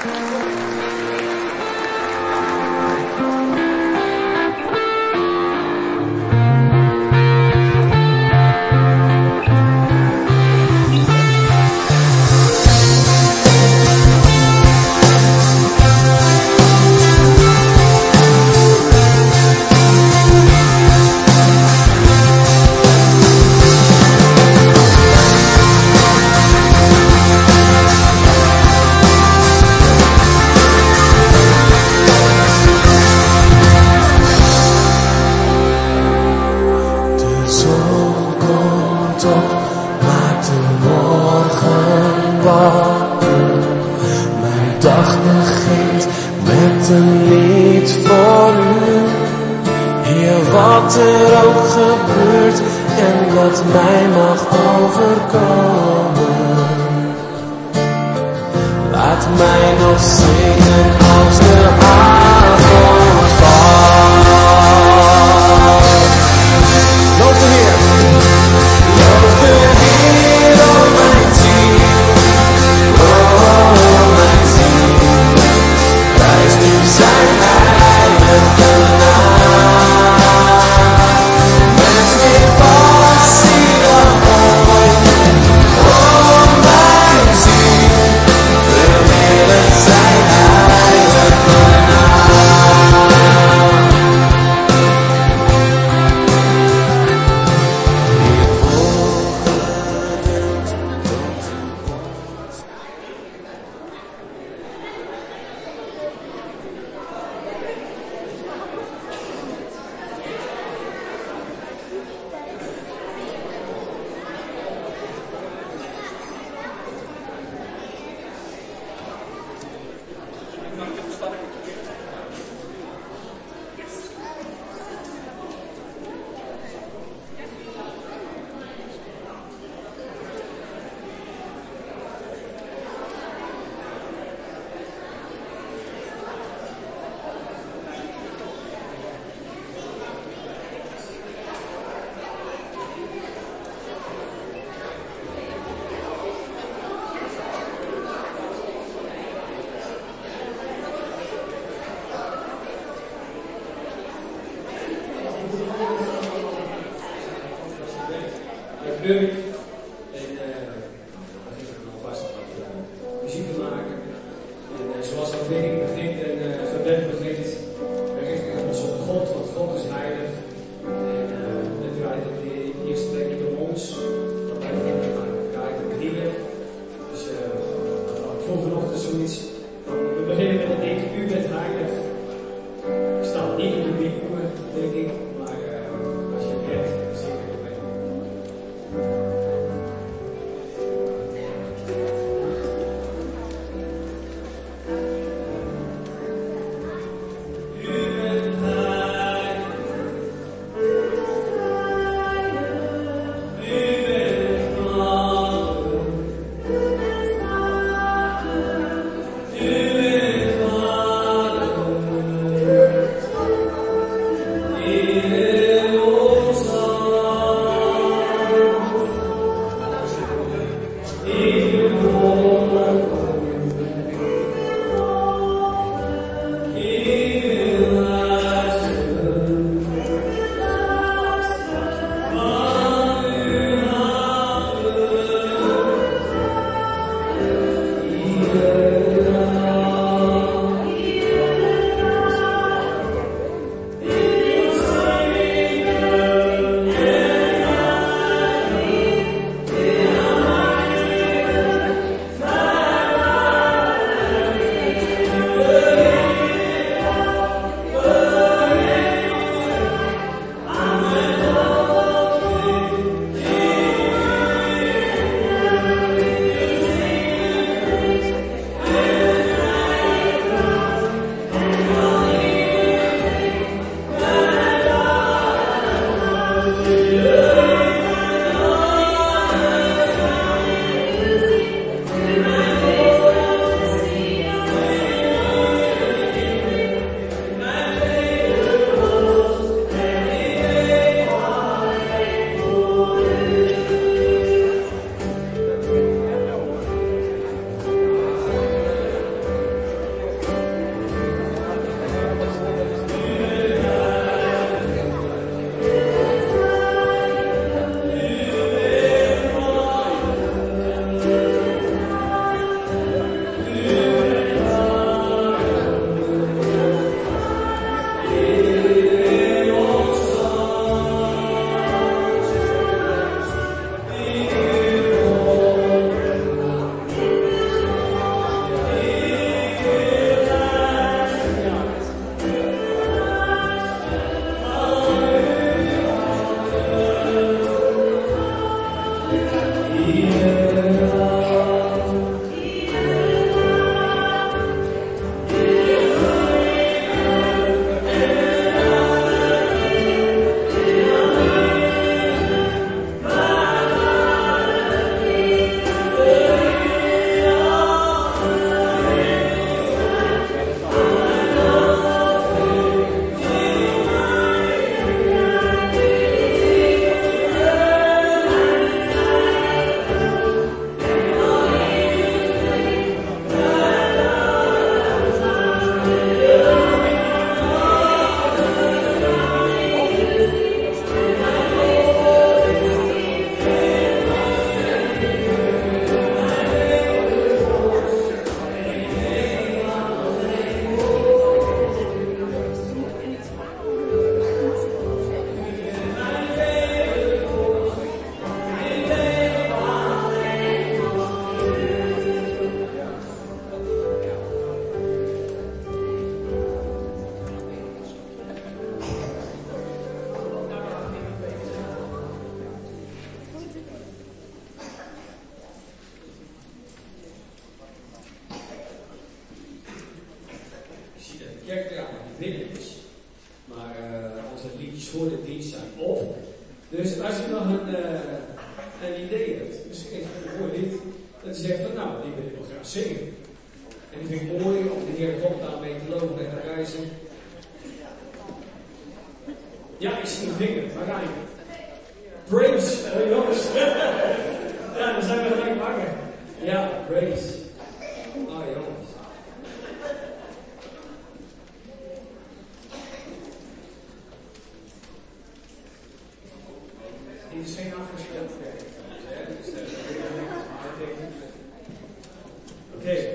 Amen. kerkramen die binnen is. Maar onze liedjes voor de dienst zijn op. Dus als je nog een idee hebt, misschien even een mooi lied, dat je zegt van nou, die wil ik wel graag zingen. En die vind ik mooi om de Heer God daarmee te loven en te reizen. Ja, ik zie een vinger, waar ga je? Praise, jongens. Ja, dan zijn we gelijk wakker. Ja, praise. Ah, jongens. Die is geen afgespeeld. Oké.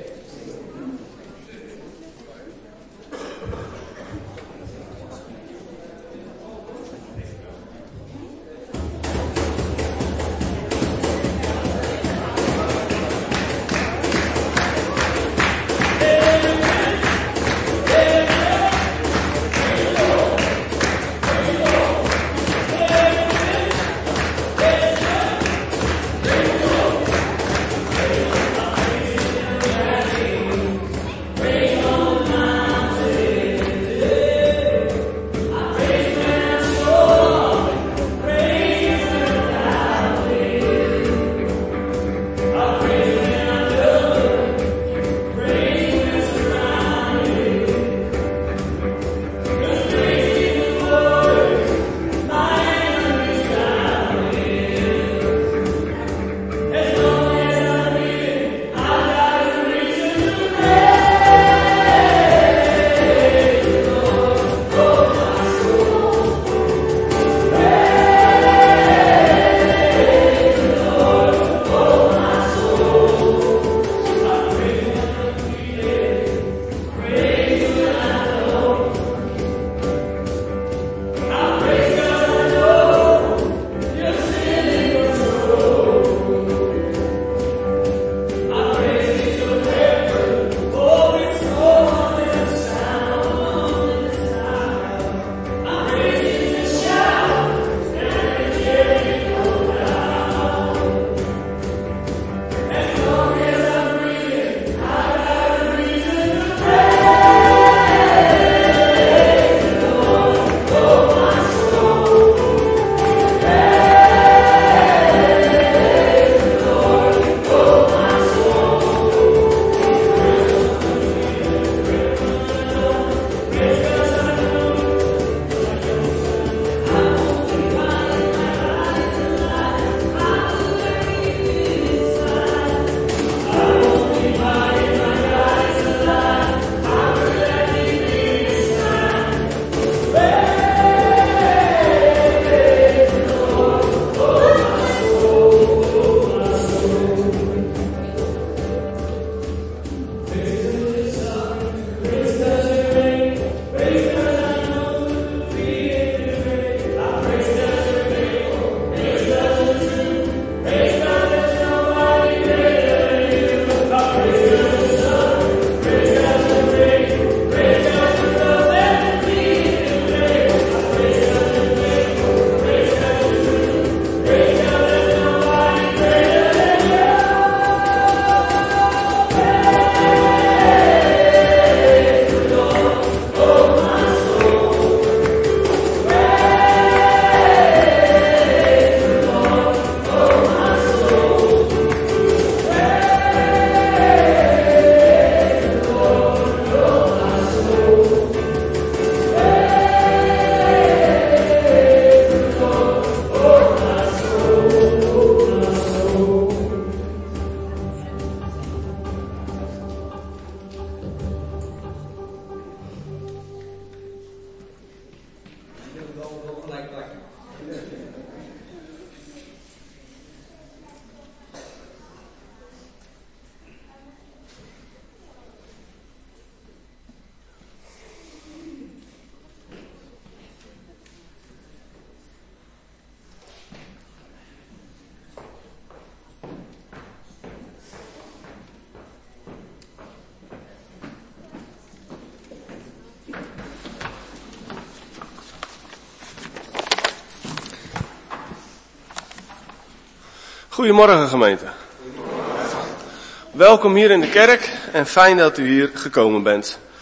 Goedemorgen gemeente. Welkom hier in de kerk en fijn dat u hier gekomen bent.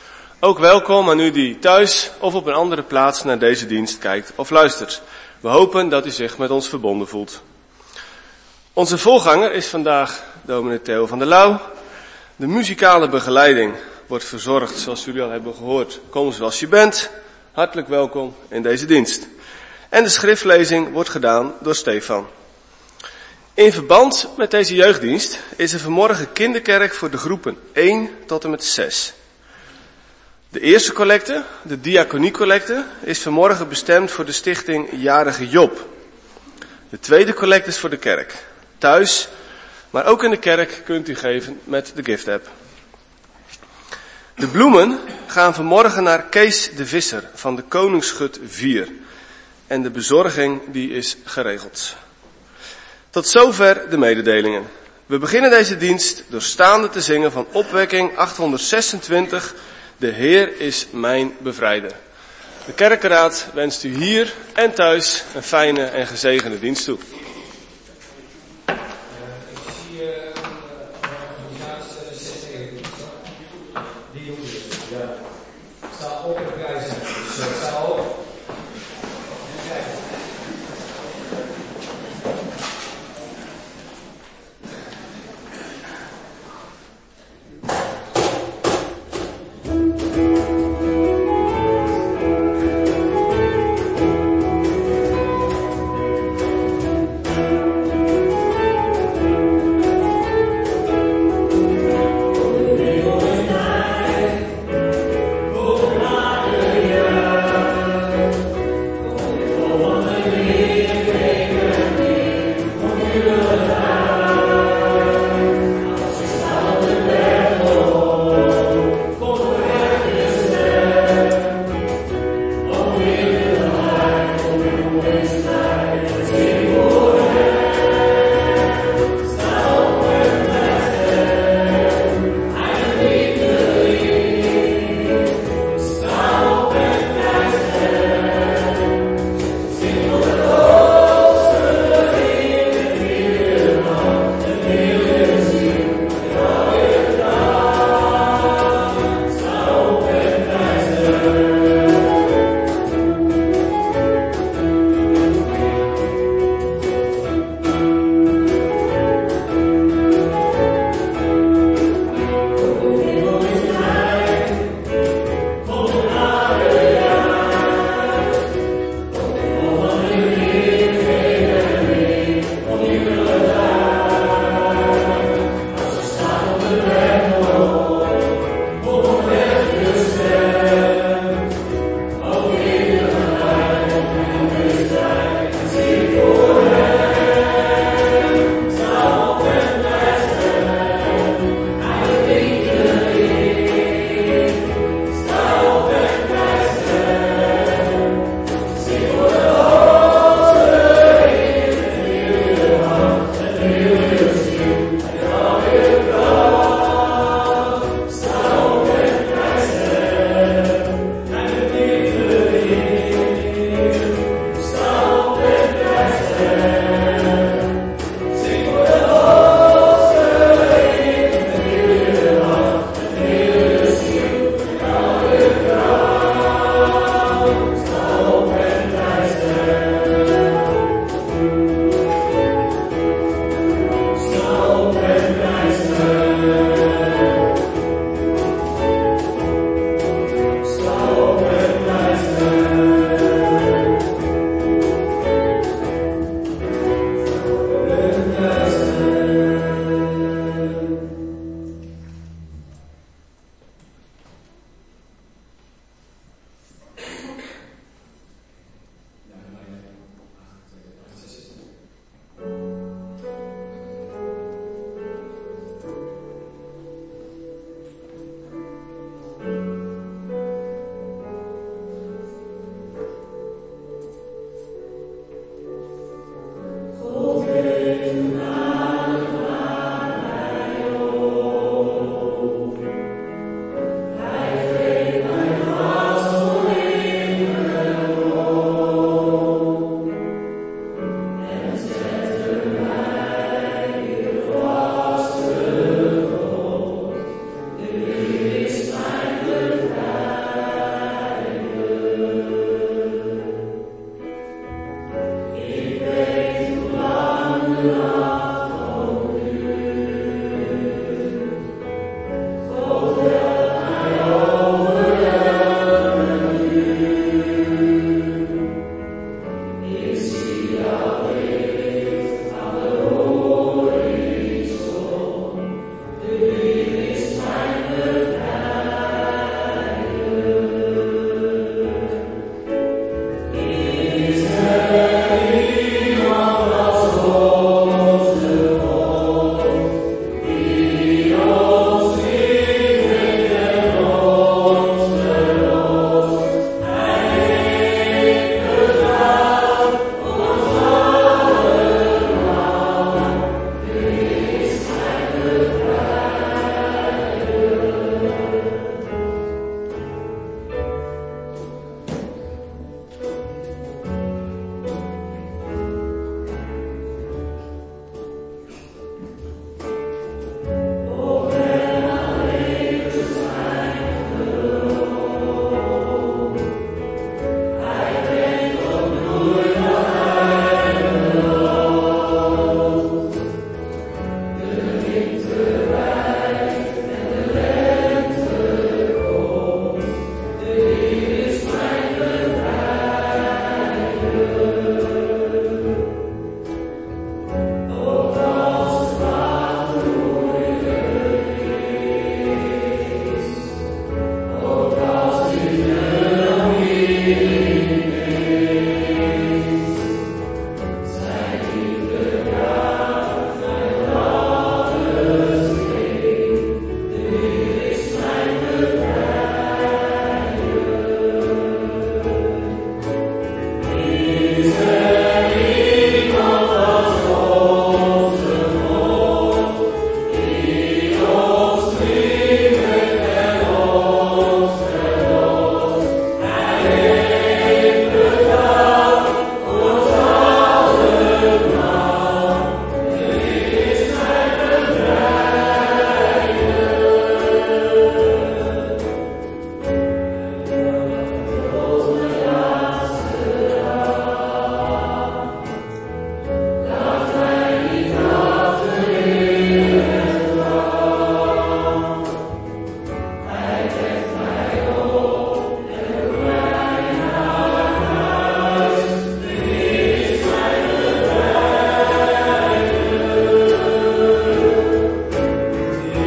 Ook welkom aan u die thuis of op een andere plaats naar deze dienst kijkt of luistert. We hopen dat u zich met ons verbonden voelt. Onze voorganger is vandaag dominee Theo van der Lauw. De muzikale begeleiding wordt verzorgd, zoals jullie al hebben gehoord. Kom zoals je bent. Hartelijk welkom in deze dienst. En de schriftlezing wordt gedaan door Stefan. In verband met deze jeugddienst is er vanmorgen kinderkerk voor de groepen 1 tot en met 6. De eerste collecte, de diaconiecollecte, is vanmorgen bestemd voor de stichting Jarige Job. De tweede collecte is voor de kerk. Thuis, maar ook in de kerk kunt u geven met de gift app. De bloemen gaan vanmorgen naar Kees de Visser van de Koningsgut 4. En de bezorging die is geregeld. Tot zover de mededelingen. We beginnen deze dienst door staande te zingen van opwekking 826. De Heer is mijn bevrijder. De kerkenraad wenst u hier en thuis een fijne en gezegende dienst toe.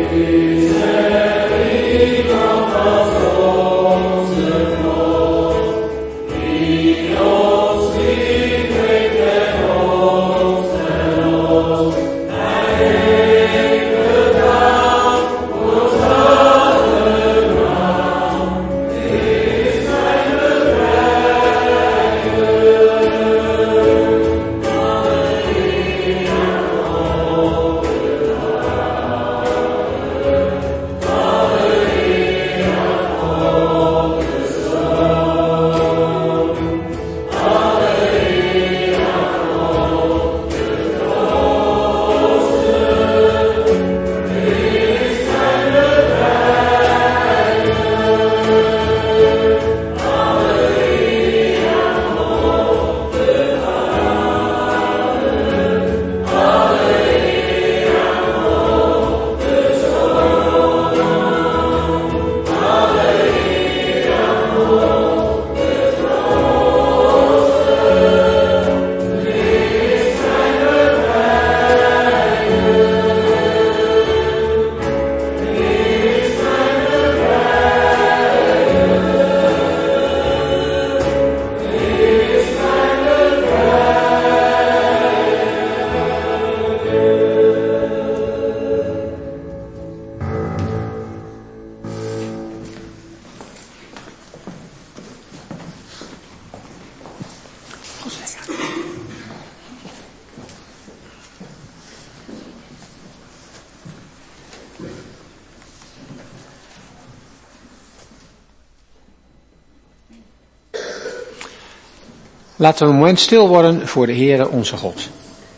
Laten we een moment stil worden voor de Heere onze God.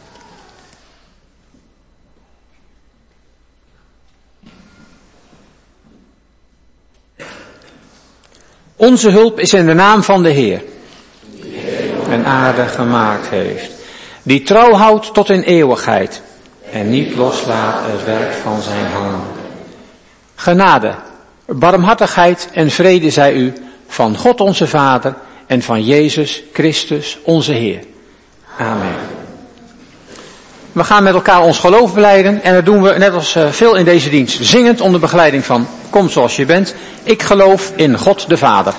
Onze hulp is in de naam van de Heer, en aarde gemaakt heeft, die trouw houdt tot in eeuwigheid en niet loslaat het werk van zijn handen. Genade, barmhartigheid en vrede zij u van God onze Vader en van Jezus Christus onze Heer. Amen. We gaan met elkaar ons geloof belijden en dat doen we net als veel in deze dienst, zingend onder begeleiding van Kom zoals je bent. Ik geloof in God de Vader.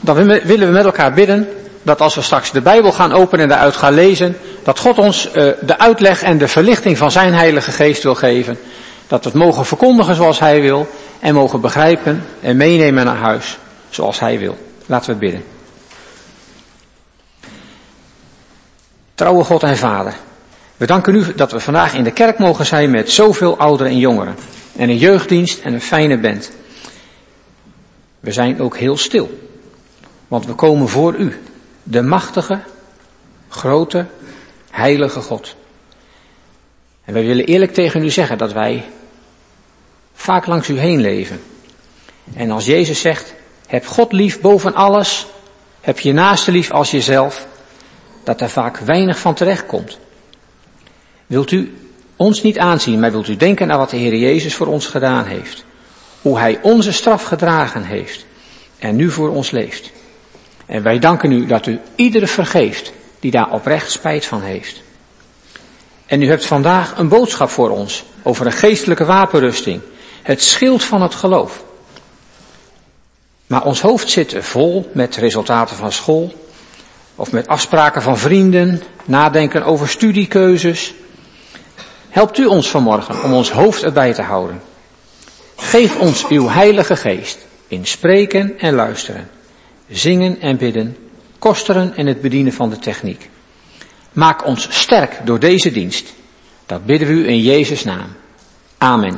dan willen we met elkaar bidden dat als we straks de Bijbel gaan openen en daaruit gaan lezen, dat God ons de uitleg en de verlichting van zijn Heilige Geest wil geven. Dat we het mogen verkondigen zoals Hij wil en mogen begrijpen en meenemen naar huis zoals Hij wil. Laten we bidden. Trouwe God en Vader, we danken u dat we vandaag in de kerk mogen zijn met zoveel ouderen en jongeren. En een jeugddienst en een fijne band. We zijn ook heel stil. Want we komen voor u, de machtige, grote, heilige God. En wij willen eerlijk tegen u zeggen dat wij vaak langs u heen leven. En als Jezus zegt, heb God lief boven alles, heb je naaste lief als jezelf, dat er vaak weinig van terecht komt. Wilt u ons niet aanzien, maar wilt u denken aan wat de Heer Jezus voor ons gedaan heeft. Hoe Hij onze straf gedragen heeft en nu voor ons leeft. En wij danken u dat u iedere vergeeft die daar oprecht spijt van heeft. En u hebt vandaag een boodschap voor ons over een geestelijke wapenrusting. Het schild van het geloof. Maar ons hoofd zit vol met resultaten van school. Of met afspraken van vrienden. Nadenken over studiekeuzes. Helpt u ons vanmorgen om ons hoofd erbij te houden. Geef ons uw Heilige Geest in spreken en luisteren. Zingen en bidden. Kosteren en het bedienen van de techniek. Maak ons sterk door deze dienst. Dat bidden we u in Jezus' naam. Amen.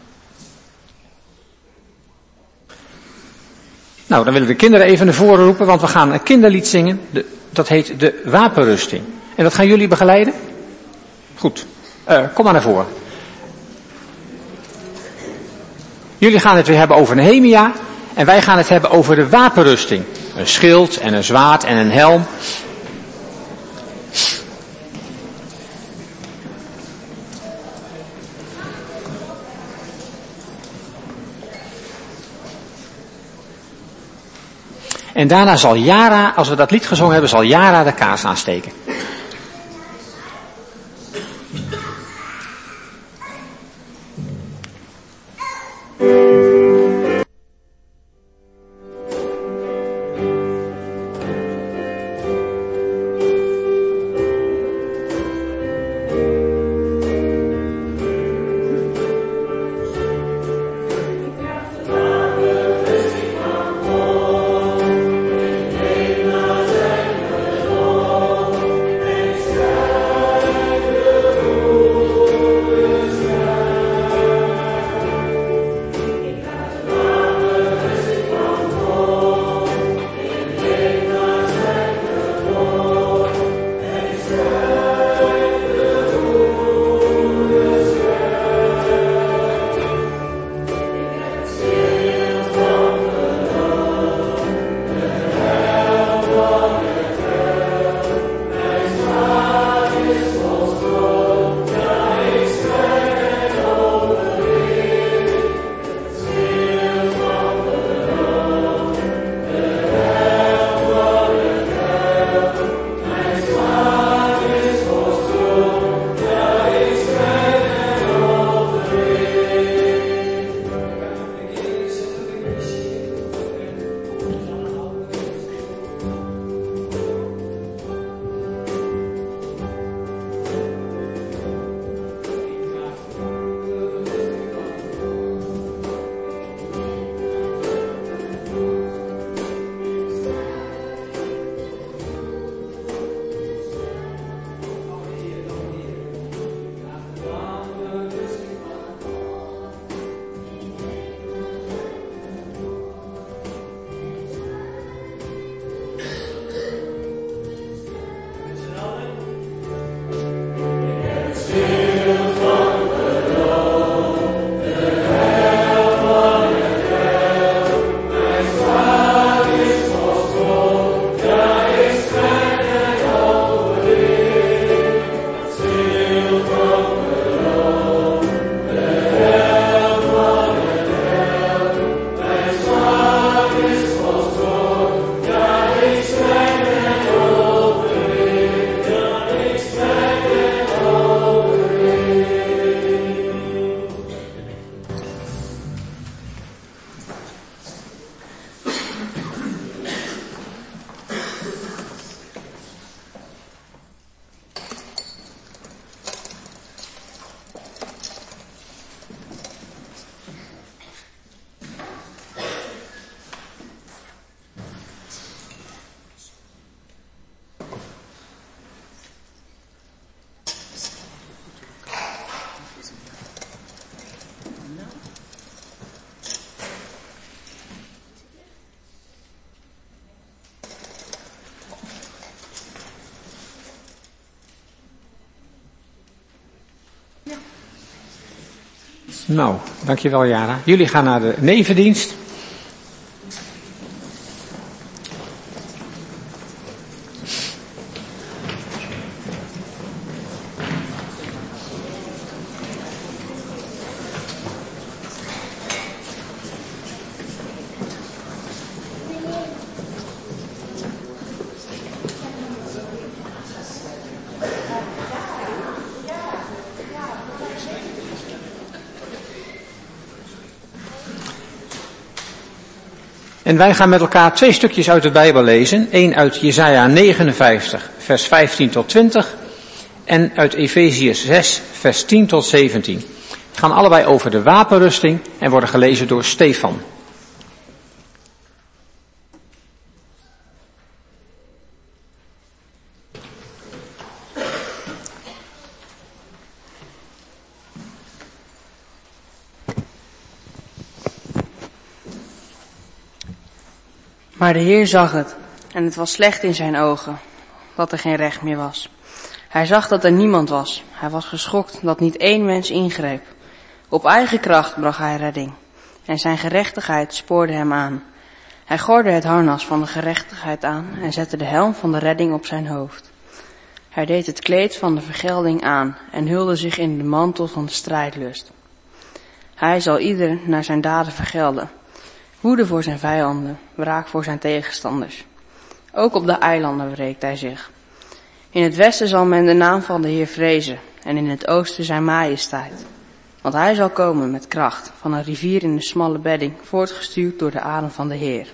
Nou, dan willen we de kinderen even naar voren roepen, want we gaan een kinderlied zingen. Dat heet de Wapenrusting. En dat gaan jullie begeleiden? Goed. Kom maar naar voren. Jullie gaan het weer hebben over Nehemia. En wij gaan het hebben over de wapenrusting. Een schild en een zwaard en een helm. En daarna zal Jara, als we dat lied gezongen hebben, zal Jara de kaars aansteken. Oh Nou, dankjewel Jara. Jullie gaan naar de nevendienst. En wij gaan met elkaar 2 stukjes uit de Bijbel lezen. 1 uit Jesaja 59, vers 15 tot 20. En uit Efeziërs 6, vers 10 tot 17. Het gaan allebei over de wapenrusting en worden gelezen door Stefan. Maar de Heer zag het, en het was slecht in zijn ogen, dat er geen recht meer was. Hij zag dat er niemand was. Hij was geschokt dat niet 1 mens ingreep. Op eigen kracht bracht hij redding, en zijn gerechtigheid spoorde hem aan. Hij gordde het harnas van de gerechtigheid aan en zette de helm van de redding op zijn hoofd. Hij deed het kleed van de vergelding aan en hulde zich in de mantel van de strijdlust. Hij zal ieder naar zijn daden vergelden. Woede voor zijn vijanden, wraak voor zijn tegenstanders. Ook op de eilanden wreekt hij zich. In het westen zal men de naam van de Heer vrezen en in het oosten zijn majesteit. Want hij zal komen met kracht van een rivier in de smalle bedding, voortgestuurd door de adem van de Heer.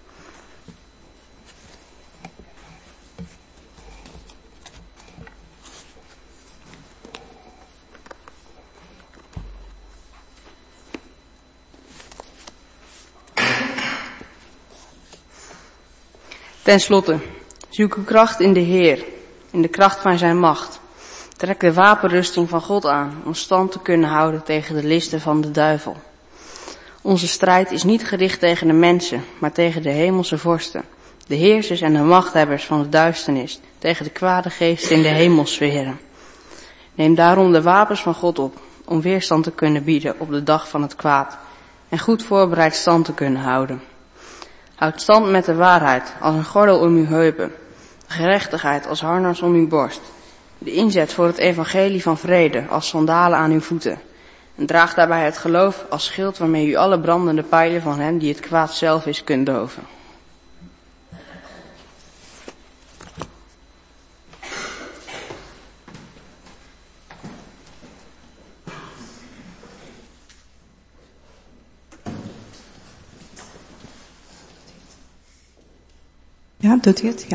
Ten slotte, zoek uw kracht in de Heer, in de kracht van zijn macht. Trek de wapenrusting van God aan, om stand te kunnen houden tegen de listen van de duivel. Onze strijd is niet gericht tegen de mensen, maar tegen de hemelse vorsten, de heersers en de machthebbers van de duisternis, tegen de kwade geesten in de hemelsferen. Neem daarom de wapens van God op, om weerstand te kunnen bieden op de dag van het kwaad, en goed voorbereid stand te kunnen houden. Houd stand met de waarheid als een gordel om uw heupen, de gerechtigheid als harnas om uw borst, de inzet voor het evangelie van vrede als sandalen aan uw voeten, en draag daarbij het geloof als schild waarmee u alle brandende pijlen van hen die het kwaad zelf is kunt doven. Ja, doet hij het? Ja.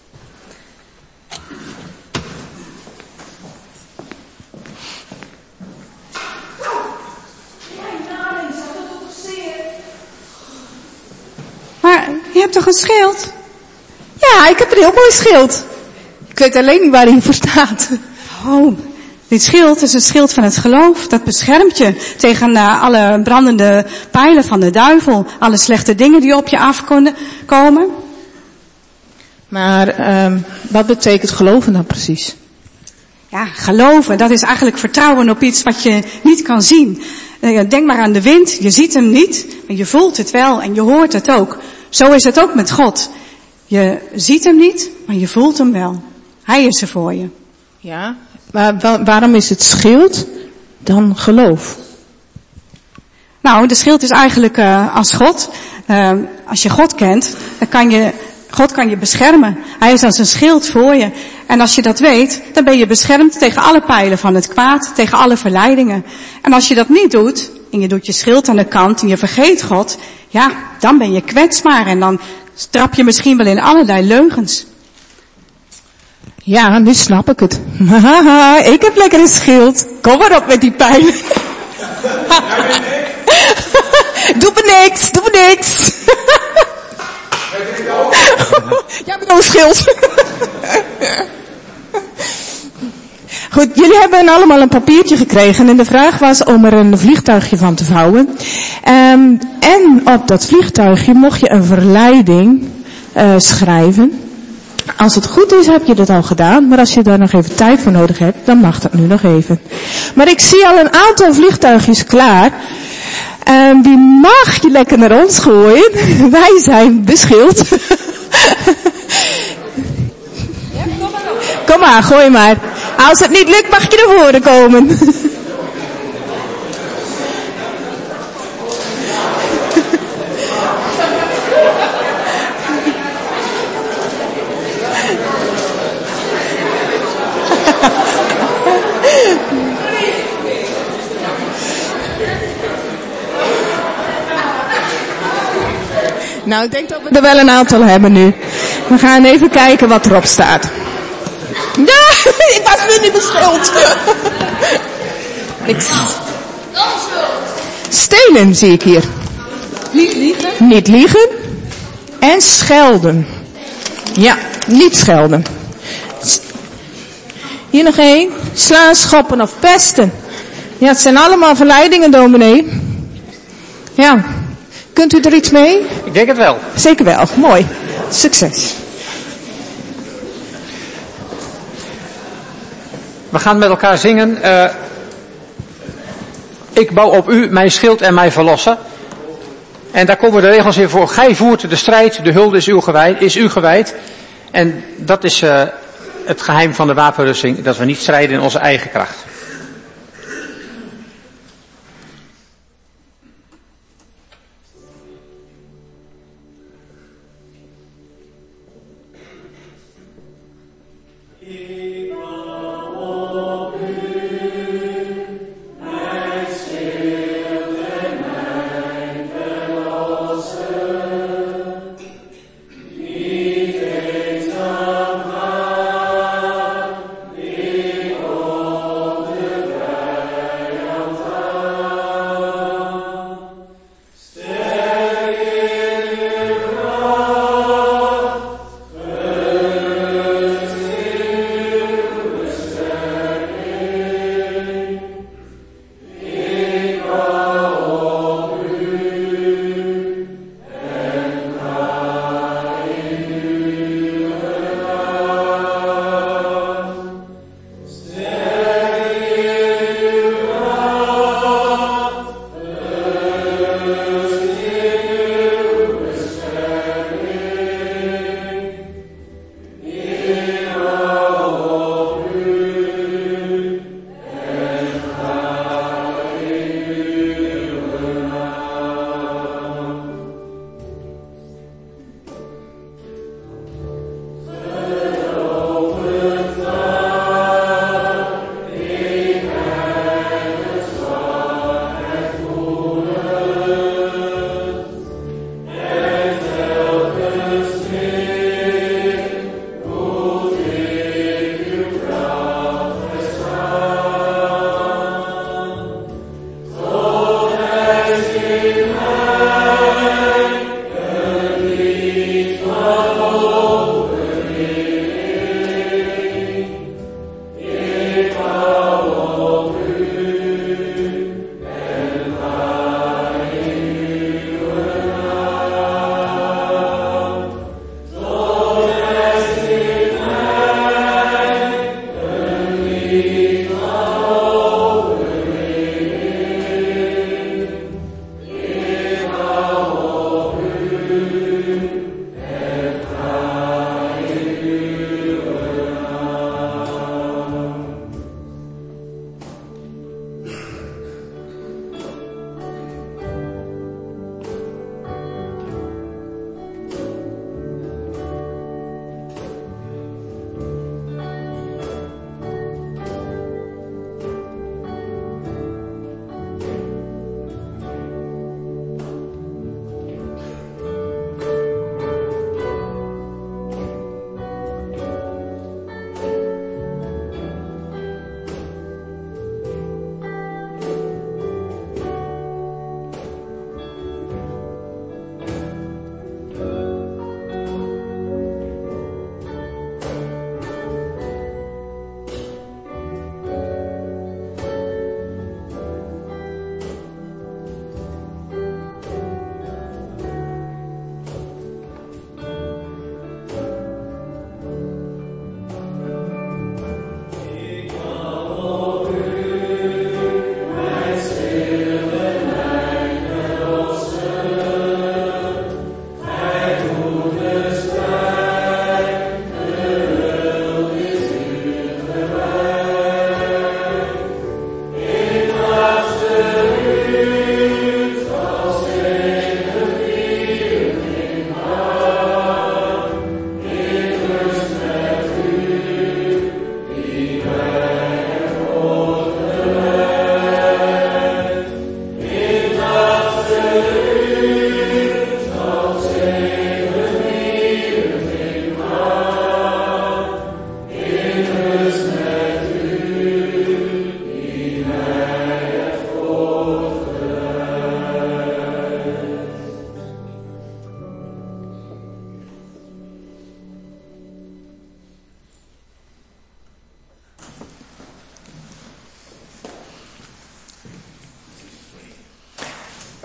Maar je hebt toch een schild? Ja, ik heb een heel mooi schild. Ik weet alleen niet waar hij voor staat. Oh, dit schild is een schild van het geloof. Dat beschermt je tegen alle brandende pijlen van de duivel. Alle slechte dingen die op je af kunnen komen. Maar wat betekent geloven dan precies? Ja, geloven, dat is eigenlijk vertrouwen op iets wat je niet kan zien. Denk maar aan de wind, je ziet hem niet, maar je voelt het wel en je hoort het ook. Zo is het ook met God. Je ziet hem niet, maar je voelt hem wel. Hij is er voor je. Ja, maar waarom is het schild dan geloof? Nou, de schild is eigenlijk als God. Als je God kent, dan God kan je beschermen. Hij is als een schild voor je. En als je dat weet, dan ben je beschermd tegen alle pijlen van het kwaad, tegen alle verleidingen. En als je dat niet doet, en je doet je schild aan de kant en je vergeet God, ja, dan ben je kwetsbaar en dan trap je misschien wel in allerlei leugens. Ja, nu snap ik het. Haha, ik heb lekker een schild. Kom maar op met die pijlen. Doe me niks. Jij bent een schild. Goed, jullie hebben allemaal een papiertje gekregen en de vraag was om er een vliegtuigje van te vouwen. En op dat vliegtuigje mocht je een verleiding schrijven. Als het goed is, heb je dat al gedaan. Maar als je daar nog even tijd voor nodig hebt, dan mag dat nu nog even. Maar ik zie al een aantal vliegtuigjes klaar. En die mag je lekker naar ons gooien. Wij zijn beschild. Kom maar, gooi maar. Als het niet lukt, mag je naar voren komen. Nou, ik denk dat we er wel een aantal hebben nu. We gaan even kijken wat erop staat. Ja, ik was weer niet beschild. Niks. Stelen zie ik hier. Niet liegen. Niet liegen. En schelden. Ja, niet schelden. Hier nog één. Slaan, schoppen of pesten. Ja, het zijn allemaal verleidingen, dominee. Ja. Kunt u er iets mee? Ik denk het wel. Zeker wel. Mooi. Succes. We gaan met elkaar zingen. Ik bouw op u mijn schild en mij verlossen. En daar komen de regels in voor. Gij voert de strijd, de hulde is u gewijd. En dat is het geheim van de wapenrusting. Dat we niet strijden in onze eigen kracht.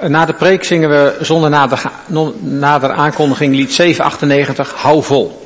Na de preek zingen we zonder nader aankondiging lied 798, Hou vol.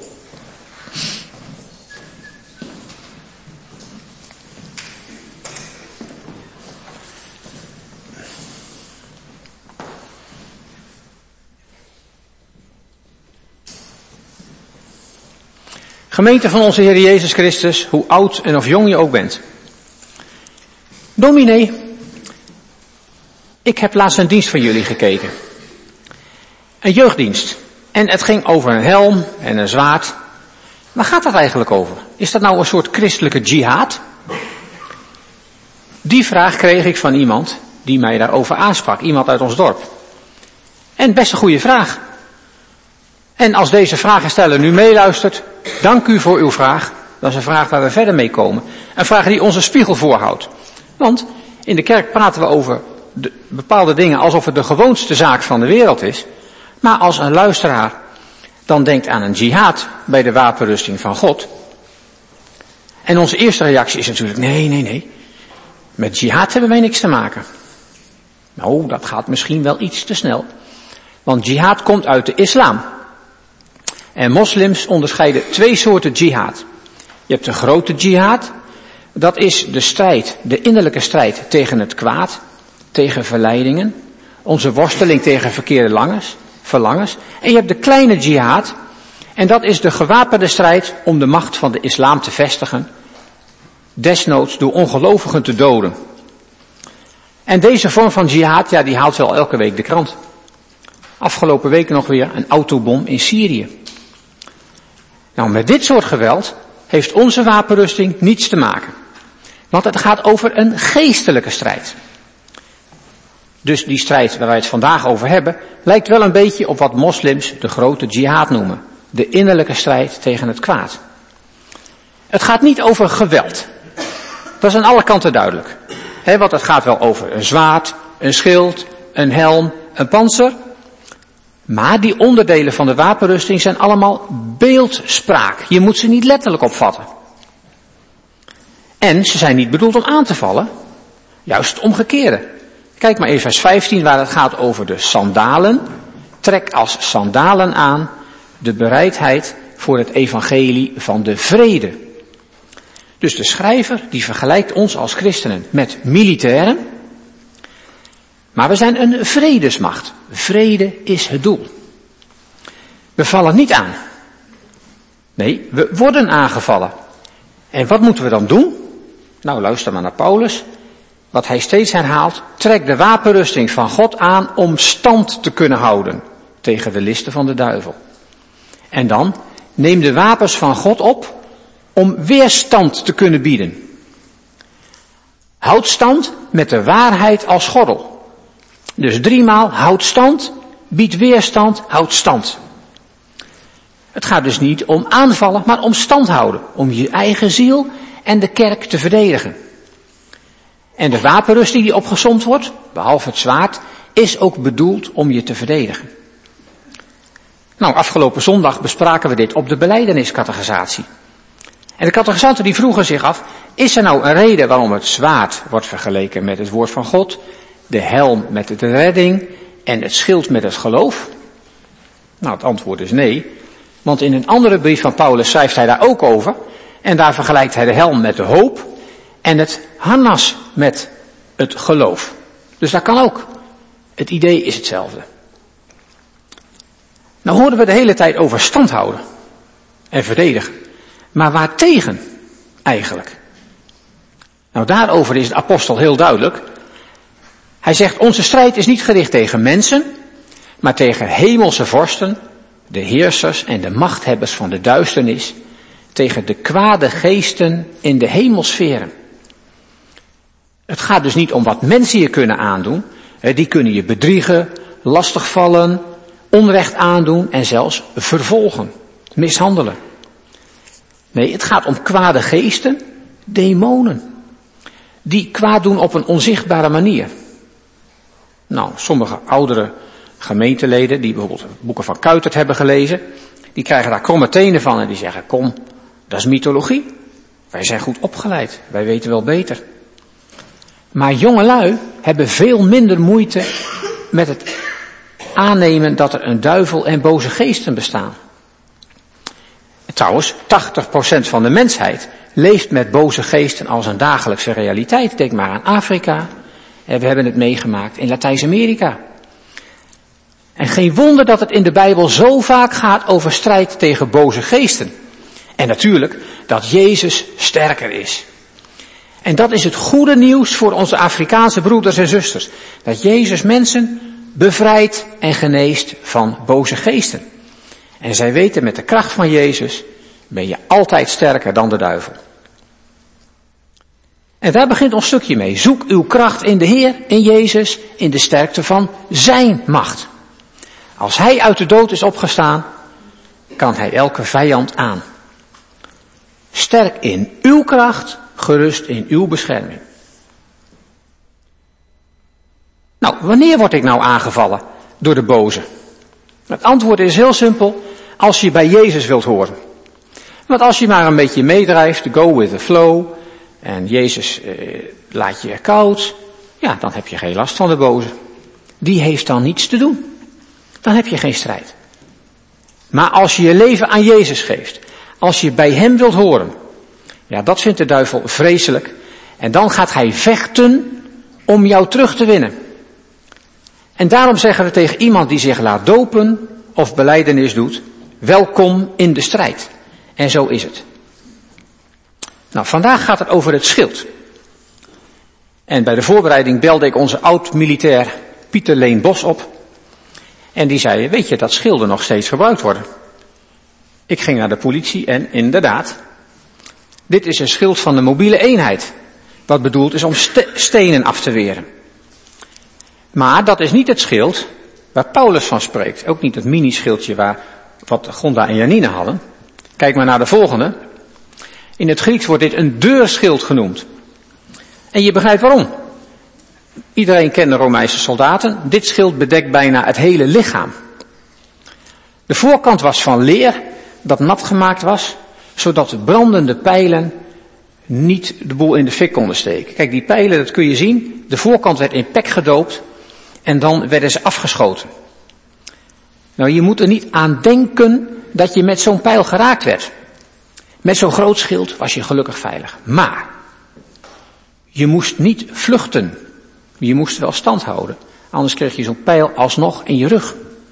Gemeente van onze Heer Jezus Christus, hoe oud en of jong je ook bent. Dominee, ik heb laatst een dienst van jullie gekeken. Een jeugddienst. En het ging over een helm en een zwaard. Waar gaat dat eigenlijk over? Is dat nou een soort christelijke jihad? Die vraag kreeg ik van iemand die mij daarover aansprak. Iemand uit ons dorp. En best een goede vraag. En als deze vragensteller nu meeluistert, dank u voor uw vraag. Dat is een vraag waar we verder mee komen. Een vraag die onze spiegel voorhoudt. Want in de kerk praten we over bepaalde dingen alsof het de gewoonste zaak van de wereld is. Maar als een luisteraar dan denkt aan een jihad bij de wapenrusting van God. En onze eerste reactie is natuurlijk, nee. Met jihad hebben wij niks te maken. Nou, dat gaat misschien wel iets te snel. Want jihad komt uit de islam. En moslims onderscheiden 2 soorten jihad. Je hebt de grote jihad. Dat is de strijd, de innerlijke strijd tegen het kwaad, tegen verleidingen. Onze worsteling tegen verkeerde verlangens. En je hebt de kleine jihad. En dat is de gewapende strijd om de macht van de islam te vestigen. Desnoods door ongelovigen te doden. En deze vorm van jihad, ja, die haalt wel elke week de krant. Afgelopen week nog weer een autobom in Syrië. Nou, met dit soort geweld heeft onze wapenrusting niets te maken. Want het gaat over een geestelijke strijd. Dus die strijd waar wij het vandaag over hebben, lijkt wel een beetje op wat moslims de grote jihad noemen. De innerlijke strijd tegen het kwaad. Het gaat niet over geweld. Dat is aan alle kanten duidelijk. Want het gaat wel over een zwaard, een schild, een helm, een pantser. Maar die onderdelen van de wapenrusting zijn allemaal beeldspraak. Je moet ze niet letterlijk opvatten. En ze zijn niet bedoeld om aan te vallen. Juist het omgekeerde. Kijk maar even vers 15 waar het gaat over de sandalen. Trek als sandalen aan de bereidheid voor het evangelie van de vrede. Dus de schrijver die vergelijkt ons als christenen met militairen. Maar we zijn een vredesmacht. Vrede is het doel. We vallen niet aan. Nee, we worden aangevallen. En wat moeten we dan doen? Nou, luister maar naar Paulus. Wat hij steeds herhaalt. Trek de wapenrusting van God aan om stand te kunnen houden tegen de listen van de duivel. En dan, neem de wapens van God op om weerstand te kunnen bieden. Houd stand met de waarheid als gordel. Dus 3 maal houd stand, bied weerstand, houd stand. Het gaat dus niet om aanvallen, maar om stand houden. Om je eigen ziel en de kerk te verdedigen. En de wapenrusting die opgesomd wordt, behalve het zwaard, is ook bedoeld om je te verdedigen. Nou, afgelopen zondag bespraken we dit op de belijdeniscatechisatie. En de catechisanten die vroegen zich af, is er nou een reden waarom het zwaard wordt vergeleken met het woord van God, de helm met de redding en het schild met het geloof? Nou, het antwoord is nee, want in een andere brief van Paulus schrijft hij daar ook over, en daar vergelijkt hij de helm met de hoop en het harnas met het geloof. Dus dat kan ook. Het idee is hetzelfde. Nou horen we de hele tijd over stand houden en verdedigen. Maar waartegen eigenlijk? Nou, daarover is de apostel heel duidelijk. Hij zegt, onze strijd is niet gericht tegen mensen, maar tegen hemelse vorsten, de heersers en de machthebbers van de duisternis, tegen de kwade geesten in de hemelsferen. Het gaat dus niet om wat mensen je kunnen aandoen. Die kunnen je bedriegen, lastigvallen, onrecht aandoen en zelfs vervolgen, mishandelen. Nee, het gaat om kwade geesten, demonen, die kwaad doen op een onzichtbare manier. Nou, sommige oudere gemeenteleden die bijvoorbeeld boeken van Kuitert hebben gelezen, die krijgen daar kromme tenen van en die zeggen, kom, dat is mythologie. Wij zijn goed opgeleid, wij weten wel beter. Maar jongelui hebben veel minder moeite met het aannemen dat er een duivel en boze geesten bestaan. Trouwens, 80% van de mensheid leeft met boze geesten als een dagelijkse realiteit. Denk maar aan Afrika. En we hebben het meegemaakt in Latijns-Amerika. En geen wonder dat het in de Bijbel zo vaak gaat over strijd tegen boze geesten. En natuurlijk dat Jezus sterker is. En dat is het goede nieuws voor onze Afrikaanse broeders en zusters. Dat Jezus mensen bevrijdt en geneest van boze geesten. En zij weten, met de kracht van Jezus ben je altijd sterker dan de duivel. En daar begint ons stukje mee. Zoek uw kracht in de Heer, in Jezus, in de sterkte van zijn macht. Als hij uit de dood is opgestaan, kan hij elke vijand aan. Sterk in uw kracht, gerust in uw bescherming. Nou, wanneer word ik nou aangevallen door de boze? Het antwoord is heel simpel, als je bij Jezus wilt horen. Want als je maar een beetje meedrijft, go with the flow, en Jezus laat je koud, ja, dan heb je geen last van de boze. Die heeft dan niets te doen. Dan heb je geen strijd. Maar als je je leven aan Jezus geeft, als je bij hem wilt horen, ja, dat vindt de duivel vreselijk. En dan gaat hij vechten om jou terug te winnen. En daarom zeggen we tegen iemand die zich laat dopen of belijdenis doet, welkom in de strijd. En zo is het. Nou, vandaag gaat het over het schild. En bij de voorbereiding belde ik onze oud-militair Pieter Leen Bos op. En die zei, weet je dat schilden nog steeds gebruikt worden? Ik ging naar de politie en inderdaad, dit is een schild van de mobiele eenheid. Wat bedoeld is om stenen af te weren. Maar dat is niet het schild waar Paulus van spreekt. Ook niet het mini-schildje wat Gonda en Janine hadden. Kijk maar naar de volgende. In het Grieks wordt dit een deurschild genoemd. En je begrijpt waarom. Iedereen kent de Romeinse soldaten. Dit schild bedekt bijna het hele lichaam. De voorkant was van leer, dat nat gemaakt was, zodat de brandende pijlen niet de boel in de fik konden steken. Kijk, die pijlen, dat kun je zien. De voorkant werd in pek gedoopt en dan werden ze afgeschoten. Nou, je moet er niet aan denken dat je met zo'n pijl geraakt werd. Met zo'n groot schild was je gelukkig veilig. Maar je moest niet vluchten. Je moest wel stand houden. Anders kreeg je zo'n pijl alsnog in je rug.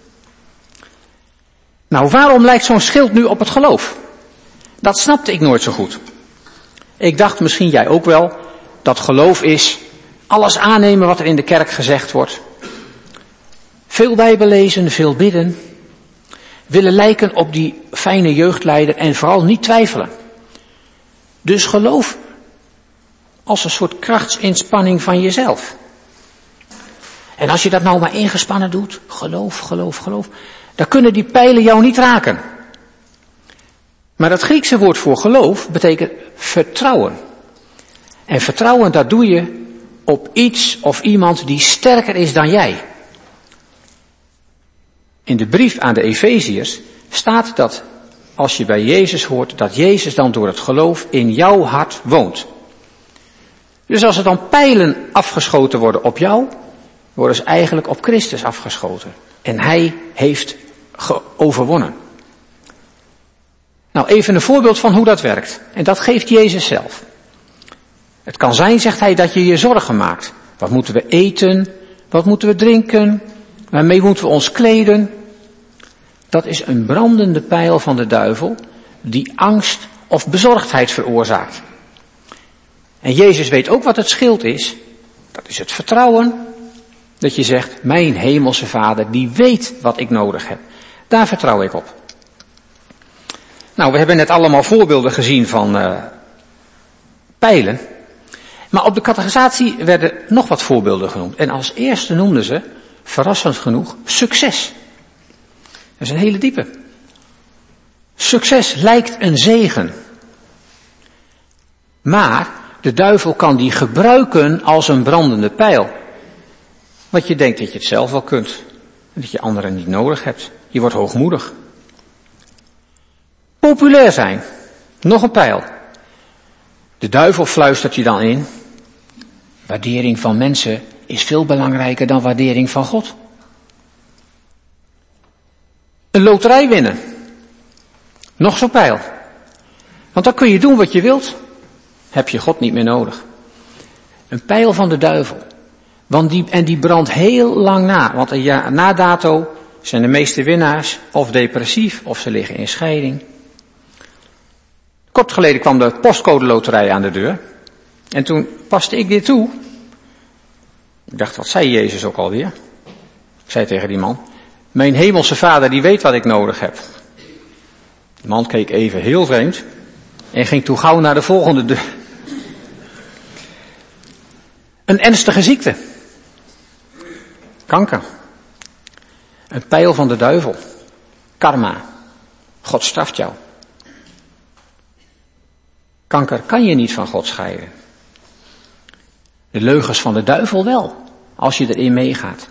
Nou, waarom lijkt zo'n schild nu op het geloof? Dat snapte ik nooit zo goed. Ik dacht, misschien jij ook wel, dat geloof is alles aannemen wat er in de kerk gezegd wordt. Veel Bijbel lezen, veel bidden. Willen lijken op die fijne jeugdleider en vooral niet twijfelen. Dus geloof als een soort krachtsinspanning van jezelf. En als je dat nou maar ingespannen doet, geloof, dan kunnen die pijlen jou niet raken. Maar dat Griekse woord voor geloof betekent vertrouwen. En vertrouwen, dat doe je op iets of iemand die sterker is dan jij. In de brief aan de Efeziërs staat dat als je bij Jezus hoort, dat Jezus dan door het geloof in jouw hart woont. Dus als er dan pijlen afgeschoten worden op jou, worden ze eigenlijk op Christus afgeschoten. En hij heeft overwonnen. Nou, even een voorbeeld van hoe dat werkt. En dat geeft Jezus zelf. Het kan zijn, zegt hij, dat je je zorgen maakt. Wat moeten we eten? Wat moeten we drinken? Waarmee moeten we ons kleden? Dat is een brandende pijl van de duivel die angst of bezorgdheid veroorzaakt. En Jezus weet ook wat het schild is. Dat is het vertrouwen. Dat je zegt, mijn hemelse Vader, die weet wat ik nodig heb. Daar vertrouw ik op. Nou, we hebben net allemaal voorbeelden gezien van pijlen. Maar op de catechisatie werden nog wat voorbeelden genoemd. En als eerste noemden ze, verrassend genoeg, succes. Dat is een hele diepe. Succes lijkt een zegen. Maar de duivel kan die gebruiken als een brandende pijl. Want je denkt dat je het zelf wel kunt. En dat je anderen niet nodig hebt. Je wordt hoogmoedig. Populair zijn. Nog een pijl. De duivel fluistert je dan in. Waardering van mensen is veel belangrijker dan waardering van God. een loterij winnen. Nog zo'n pijl. Want dan kun je doen wat je wilt. Heb je God niet meer nodig. Een pijl van de duivel. Die brandt heel lang na. Want een jaar na dato zijn de meeste winnaars of depressief of ze liggen in scheiding. Kort geleden kwam de postcode loterij aan de deur. En toen paste ik dit toe. Ik dacht, wat zei Jezus ook alweer? Ik zei tegen die man, mijn hemelse vader die weet wat ik nodig heb. De man keek even heel vreemd en ging toen gauw naar de volgende deur. Een ernstige ziekte. Kanker. Een pijl van de duivel. Karma. God straft jou. Kanker kan je niet van God scheiden. De leugens van de duivel wel, als je erin meegaat.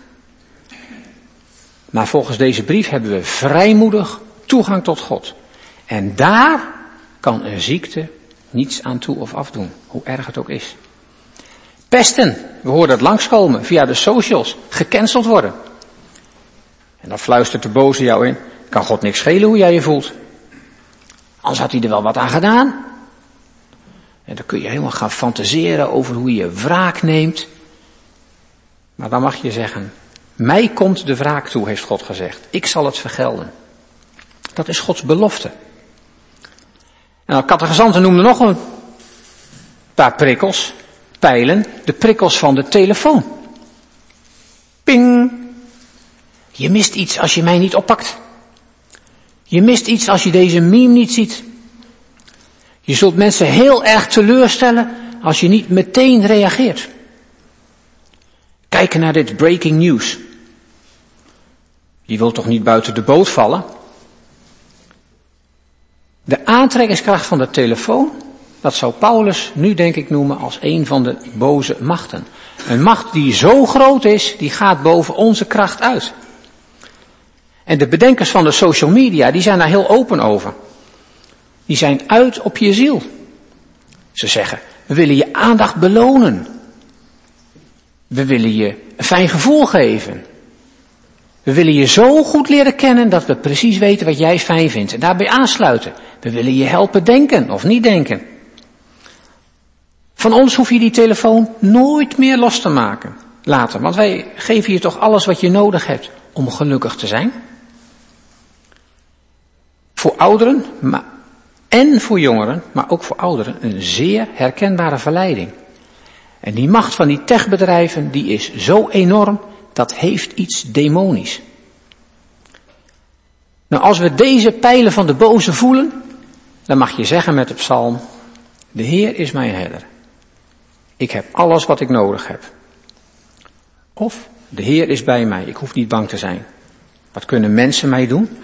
Maar volgens deze brief hebben we vrijmoedig toegang tot God. En daar kan een ziekte niets aan toe of afdoen, hoe erg het ook is. Pesten, we horen het langskomen via de socials, gecanceld worden. En dan fluistert de boze jou in, kan God niks schelen hoe jij je voelt. Anders had hij er wel wat aan gedaan. En dan kun je helemaal gaan fantaseren over hoe je wraak neemt. Maar dan mag je zeggen, mij komt de wraak toe, heeft God gezegd. Ik zal het vergelden. Dat is Gods belofte. En de catechisante noemde nog een paar prikkels, pijlen, de prikkels van de telefoon. Ping! Je mist iets als je mij niet oppakt. Je mist iets als je deze meme niet ziet. Je zult mensen heel erg teleurstellen als je niet meteen reageert. Kijken naar dit breaking news. Je wilt toch niet buiten de boot vallen? De aantrekkingskracht van de telefoon, dat zou Paulus nu denk ik noemen als een van de boze machten. Een macht die zo groot is, die gaat boven onze kracht uit. En de bedenkers van de social media, die zijn daar heel open over. Die zijn uit op je ziel. Ze zeggen, we willen je aandacht belonen. We willen je een fijn gevoel geven. We willen je zo goed leren kennen dat we precies weten wat jij fijn vindt. En daarbij aansluiten. We willen je helpen denken of niet denken. Van ons hoef je die telefoon nooit meer los te maken. Later, want wij geven je toch alles wat je nodig hebt om gelukkig te zijn. Voor ouderen en voor jongeren, maar ook voor ouderen, een zeer herkenbare verleiding. En die macht van die techbedrijven, die is zo enorm, dat heeft iets demonisch. Nou, als we deze pijlen van de boze voelen, dan mag je zeggen met de psalm, de Heer is mijn herder. Ik heb alles wat ik nodig heb. Of, de Heer is bij mij, ik hoef niet bang te zijn. Wat kunnen mensen mij doen?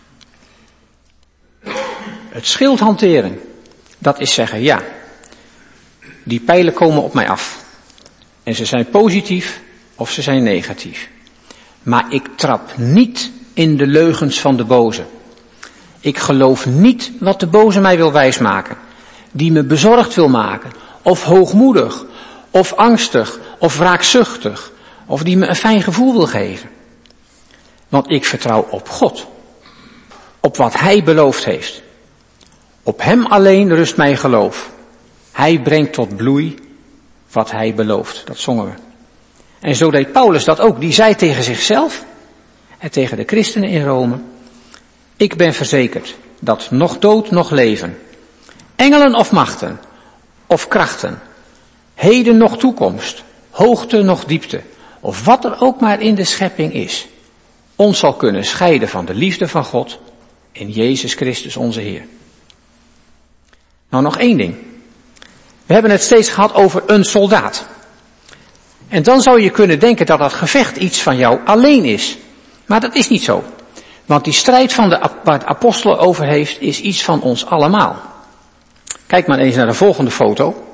Het schild hanteren, dat is zeggen, ja, die pijlen komen op mij af. En ze zijn positief of ze zijn negatief. Maar ik trap niet in de leugens van de boze. Ik geloof niet wat de boze mij wil wijsmaken. Die me bezorgd wil maken. Of hoogmoedig. Of angstig. Of wraakzuchtig. Of die me een fijn gevoel wil geven. Want ik vertrouw op God. Op wat Hij beloofd heeft. Op Hem alleen rust mijn geloof. Hij brengt tot bloei wat Hij belooft. Dat zongen we. En zo deed Paulus dat ook. Die zei tegen zichzelf en tegen de christenen in Rome. Ik ben verzekerd dat nog dood, nog leven. Engelen of machten. Of krachten. Heden nog toekomst. Hoogte nog diepte. Of wat er ook maar in de schepping is. Ons zal kunnen scheiden van de liefde van God. In Jezus Christus onze Heer. Nou, nog één ding. We hebben het steeds gehad over een soldaat. En dan zou je kunnen denken dat dat gevecht iets van jou alleen is. Maar dat is niet zo. Want die strijd waar de apostel over heeft, is iets van ons allemaal. Kijk maar eens naar de volgende foto.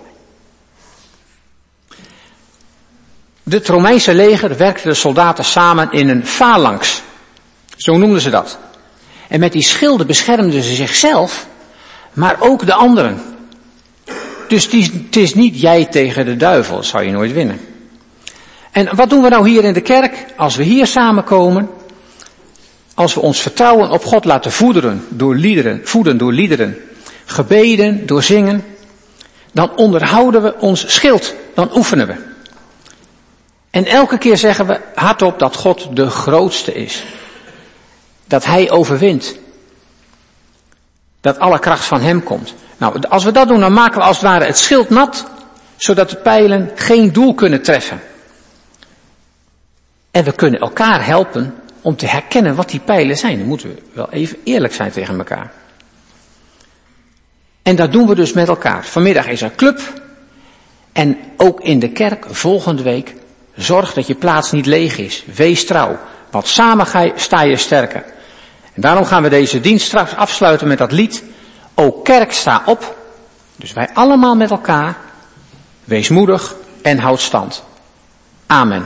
Het Romeinse leger werkte de soldaten samen in een phalanx. Zo noemden ze dat. En met die schilden beschermden ze zichzelf, maar ook de anderen. Dus het is niet jij tegen de duivel, dat zou je nooit winnen. En wat doen we nou hier in de kerk, als we hier samenkomen? als we ons vertrouwen op God laten voeden door liederen, gebeden, door zingen, dan onderhouden we ons schild, dan oefenen we. En elke keer zeggen we hardop dat God de grootste is. Dat Hij overwint. Dat alle kracht van Hem komt. Nou, als we dat doen, dan maken we als het ware het schild nat, zodat de pijlen geen doel kunnen treffen. En we kunnen elkaar helpen om te herkennen wat die pijlen zijn. Dan moeten we wel even eerlijk zijn tegen elkaar. En dat doen we dus met elkaar. Vanmiddag is er club. En ook in de kerk volgende week. Zorg dat je plaats niet leeg is. Wees trouw. Want samen sta je sterker. En daarom gaan we deze dienst straks afsluiten met dat lied. O kerk, sta op. Dus wij allemaal met elkaar. Wees moedig en houd stand. Amen.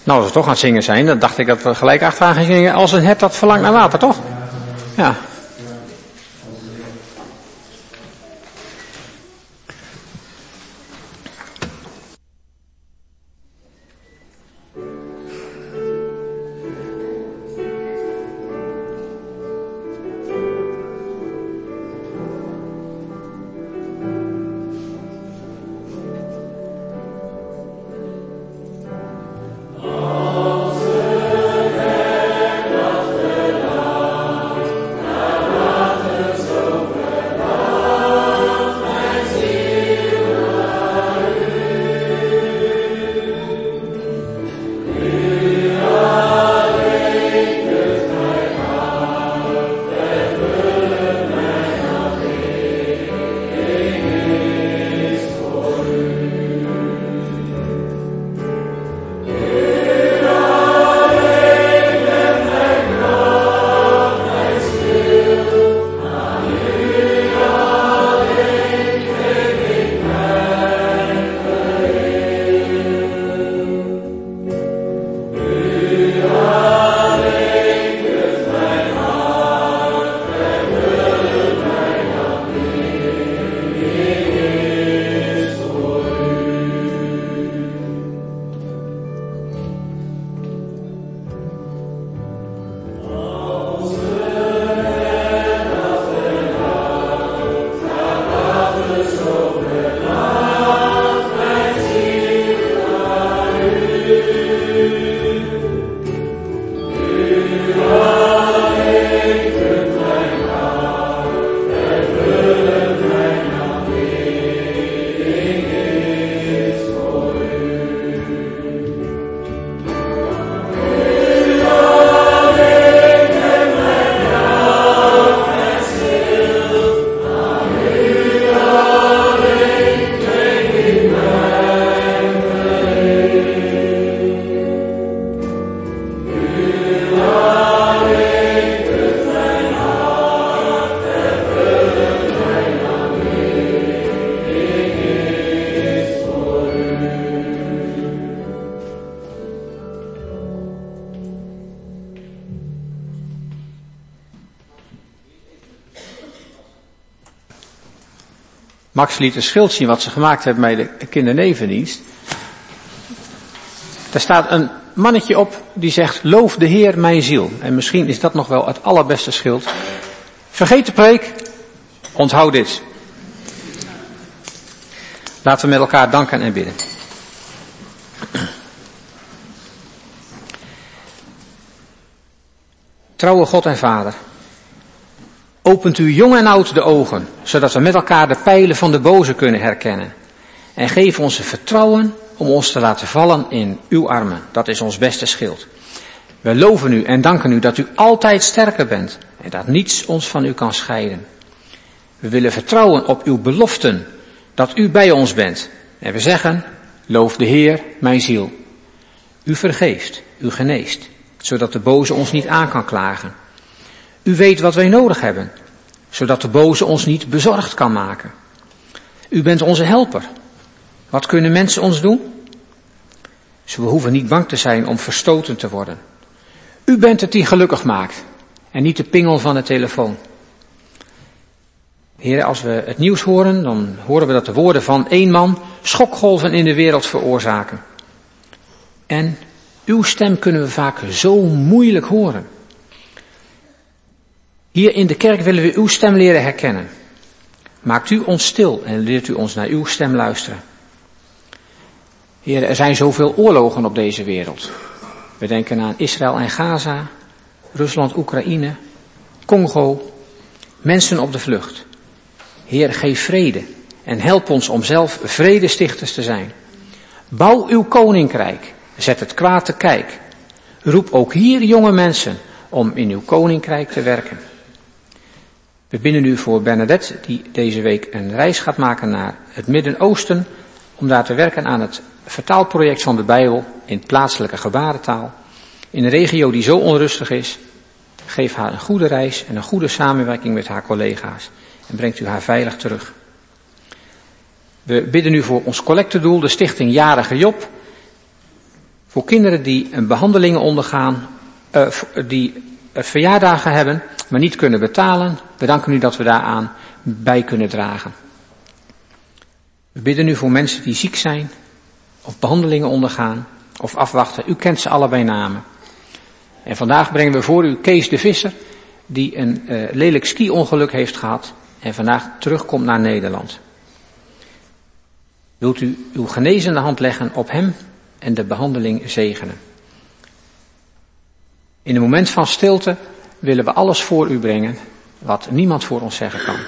Nou, als we toch aan het zingen zijn, dan dacht ik dat we gelijk achteraan gaan zingen. Als een hert dat verlangt naar water, toch? Ja. Max liet een schild zien wat ze gemaakt hebben bij de kindernevendienst. Daar staat een mannetje op die zegt, loof de Heer mijn ziel. En misschien is dat nog wel het allerbeste schild. Vergeet de preek, onthoud dit. Laten we met elkaar danken en bidden. Trouwe God en Vader, opent u jong en oud de ogen, zodat we met elkaar de pijlen van de boze kunnen herkennen. En geef ons het vertrouwen om ons te laten vallen in uw armen. Dat is ons beste schild. We loven u en danken u dat u altijd sterker bent en dat niets ons van u kan scheiden. We willen vertrouwen op uw beloften, dat u bij ons bent. En we zeggen, loof de Heer mijn ziel. U vergeeft, u geneest, zodat de boze ons niet aan kan klagen. U weet wat wij nodig hebben, zodat de boze ons niet bezorgd kan maken. U bent onze helper. Wat kunnen mensen ons doen? We hoeven niet bang te zijn om verstoten te worden. U bent het die gelukkig maakt en niet de pingel van de telefoon. Heer, als we het nieuws horen, dan horen we dat de woorden van één man schokgolven in de wereld veroorzaken. En uw stem kunnen we vaak zo moeilijk horen. Hier in de kerk willen we uw stem leren herkennen. Maakt u ons stil en leert u ons naar uw stem luisteren. Heer, er zijn zoveel oorlogen op deze wereld. We denken aan Israël en Gaza, Rusland, Oekraïne, Congo, mensen op de vlucht. Heer, geef vrede en help ons om zelf vredestichters te zijn. Bouw uw koninkrijk, zet het kwaad te kijk. Roep ook hier jonge mensen om in uw koninkrijk te werken. We bidden u voor Bernadette, die deze week een reis gaat maken naar het Midden-Oosten, om daar te werken aan het vertaalproject van de Bijbel in plaatselijke gebarentaal. In een regio die zo onrustig is, geef haar een goede reis en een goede samenwerking met haar collega's en brengt u haar veilig terug. We bidden u voor ons collectedoel, de stichting Jarige Job, Voor kinderen die behandelingen ondergaan, die verjaardagen hebben, maar niet kunnen betalen. We danken u dat we daaraan bij kunnen dragen. We bidden nu voor mensen die ziek zijn, of behandelingen ondergaan, of afwachten. U kent ze allebei namen. En vandaag brengen we voor u Kees de Visser, die een lelijk ski-ongeluk heeft gehad en vandaag terugkomt naar Nederland. Wilt u uw genezende hand leggen op hem en de behandeling zegenen. In een moment van stilte willen we alles voor u brengen wat niemand voor ons zeggen kan.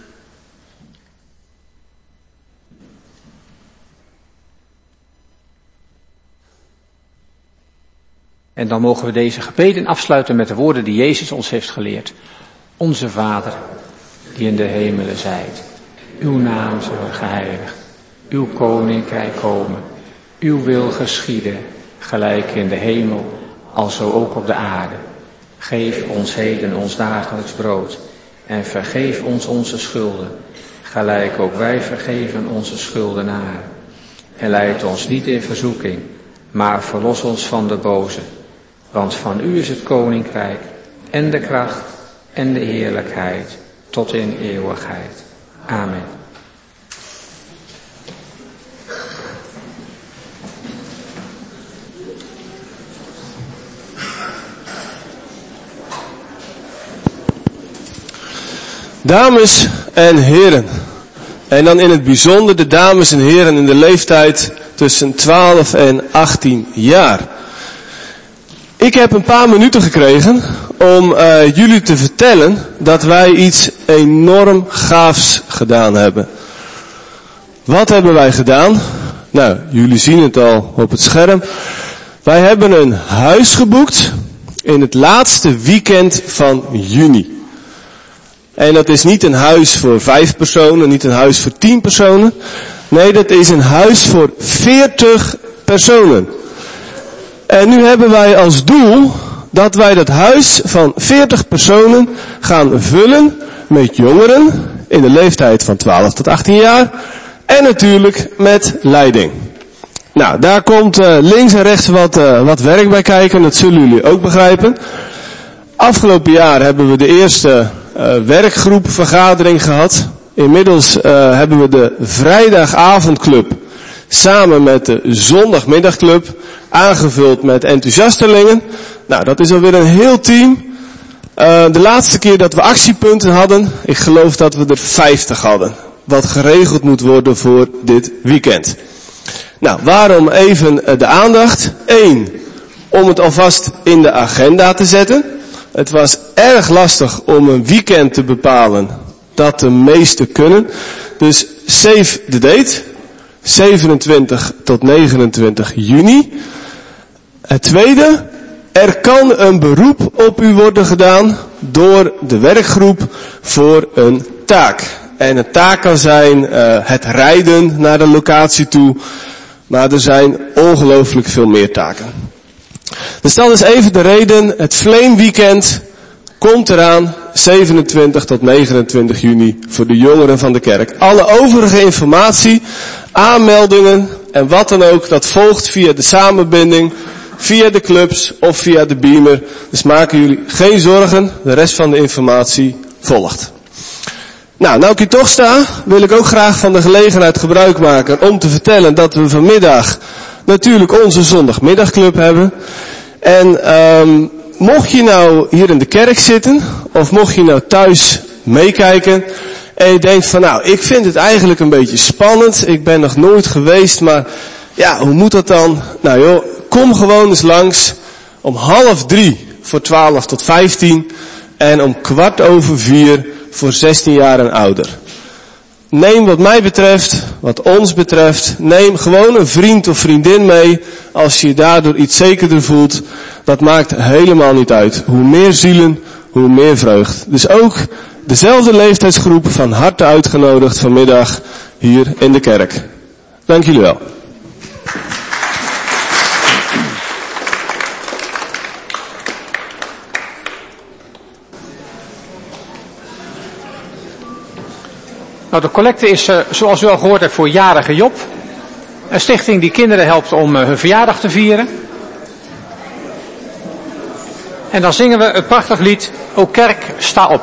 En dan mogen we deze gebeden afsluiten met de woorden die Jezus ons heeft geleerd. Onze Vader, die in de hemelen zijt, uw naam zal geheiligd, uw koninkrijk komen, uw wil geschieden, gelijk in de hemel, alzo ook op de aarde. Geef ons heden ons dagelijks brood en vergeef ons onze schulden, gelijk ook wij vergeven onze schuldenaren. En leid ons niet in verzoeking, maar verlos ons van de boze. Want van u is het koninkrijk en de kracht en de heerlijkheid tot in eeuwigheid. Amen. Dames en heren, en dan in het bijzonder de dames en heren in de leeftijd tussen 12 en 18 jaar. Ik heb een paar minuten gekregen om jullie te vertellen dat wij iets enorm gaafs gedaan hebben. Wat hebben wij gedaan? Nou, jullie zien het al op het scherm. Wij hebben een huis geboekt in het laatste weekend van juni. En dat is niet een huis voor 5 personen, niet een huis voor 10 personen. Nee, dat is een huis voor 40 personen. En nu hebben wij als doel dat wij dat huis van 40 personen gaan vullen met jongeren in de leeftijd van 12 tot 18 jaar. En natuurlijk met leiding. Nou, daar komt links en rechts wat werk bij kijken, dat zullen jullie ook begrijpen. Afgelopen jaar hebben we de eerste werkgroepvergadering gehad. Inmiddels hebben we de vrijdagavondclub samen met de zondagmiddagclub aangevuld met enthousiastelingen. Nou, dat is alweer een heel team. De laatste keer dat we actiepunten hadden, ik geloof dat we er 50 hadden. Wat geregeld moet worden voor dit weekend. Nou, waarom even de aandacht? 1, om het alvast in de agenda te zetten. Het was erg lastig om een weekend te bepalen dat de meesten kunnen. Dus save the date. 27 tot 29 juni. Het tweede, er kan een beroep op u worden gedaan door de werkgroep voor een taak. En een taak kan zijn het rijden naar de locatie toe. Maar er zijn ongelooflijk veel meer taken. Dus dat is even de reden. Het Flame Weekend komt eraan 27 tot 29 juni voor de jongeren van de kerk. Alle overige informatie, aanmeldingen en wat dan ook, dat volgt via de samenbinding, via de clubs of via de beamer. Dus maken jullie geen zorgen, de rest van de informatie volgt. Nou ik hier toch sta, wil ik ook graag van de gelegenheid gebruik maken om te vertellen dat we vanmiddag natuurlijk onze zondagmiddagclub hebben. En mocht je nou hier in de kerk zitten, of mocht je nou thuis meekijken, en je denkt van nou, ik vind het eigenlijk een beetje spannend, ik ben nog nooit geweest, maar ja, hoe moet dat dan? Nou joh, kom gewoon eens langs om 2:30 voor 12 tot 15 en om 4:15 voor 16 jaar en ouder. Neem wat mij betreft, wat ons betreft, neem gewoon een vriend of vriendin mee als je je daardoor iets zekerder voelt. Dat maakt helemaal niet uit. Hoe meer zielen, hoe meer vreugd. Dus ook dezelfde leeftijdsgroep van harte uitgenodigd vanmiddag hier in de kerk. Dank jullie wel. Nou, de collecte is, zoals u al gehoord hebt, voor jarige Job. Een stichting die kinderen helpt om hun verjaardag te vieren. En dan zingen we het prachtig lied, O kerk, sta op.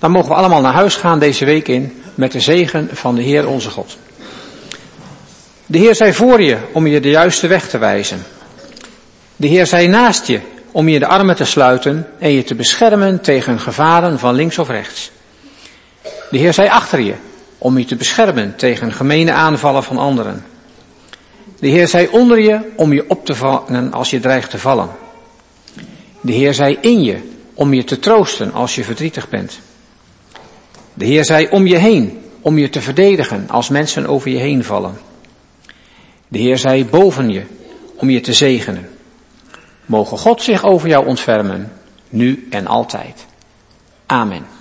dan mogen we allemaal naar huis gaan deze week in met de zegen van de Heer onze God. De Heer zij voor je om je de juiste weg te wijzen. De Heer zij naast je om je de armen te sluiten en je te beschermen tegen gevaren van links of rechts. De Heer zij achter je om je te beschermen tegen gemene aanvallen van anderen. De Heer zij onder je om je op te vangen als je dreigt te vallen. De Heer zij in je om je te troosten als je verdrietig bent. De Heer zij om je heen om je te verdedigen als mensen over je heen vallen. De Heer zij boven je om je te zegenen. Mogen God zich over jou ontfermen, nu en altijd. Amen.